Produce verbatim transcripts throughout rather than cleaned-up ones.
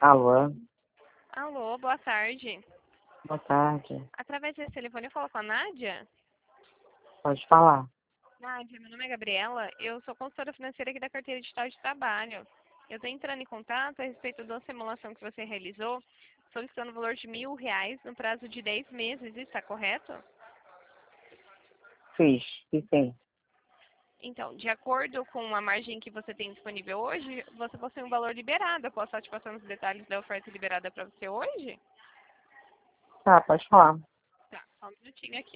Alô, Alô, boa tarde. boa tarde. Através desse telefone eu falo com a Nádia? Pode falar. Nádia, meu nome é Gabriela, eu sou consultora financeira aqui da Carteira Digital de Trabalho. Eu estou entrando em contato a respeito da simulação que você realizou, solicitando o valor de mil reais no prazo de dez meses, isso está correto? Fiz, e sim. Então, de acordo com a margem que você tem disponível hoje, você possui um valor liberado. Eu posso estar te passando os detalhes da oferta liberada para você hoje? Tá, pode falar. Tá, só um minutinho aqui.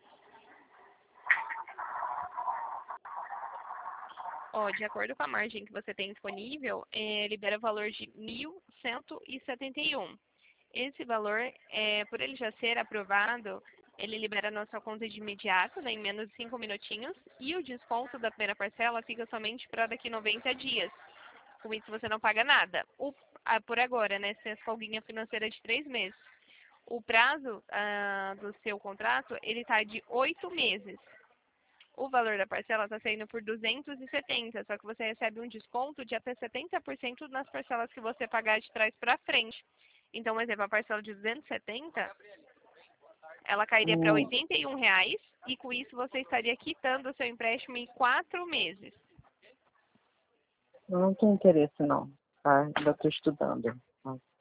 Ó, de acordo com a margem que você tem disponível, eh, libera o valor de mil cento e setenta e um. Esse valor, eh, por ele já ser aprovado, ele libera na sua conta de imediato, né, em menos de cinco minutinhos, e o desconto da primeira parcela fica somente para daqui noventa dias. Com isso você não paga nada. O, ah, por agora, né, sem essa folguinha financeira de três meses. O prazo ah, do seu contrato, ele está de oito meses. O valor da parcela está saindo por duzentos e setenta, só que você recebe um desconto de até setenta por cento nas parcelas que você pagar de trás para frente. Então, por exemplo, a parcela de duzentos e setenta, ela cairia para Hum, oitenta e um reais e com isso você estaria quitando o seu empréstimo em quatro meses. eu não tenho interesse não, tá? Ainda estou estudando. Tá?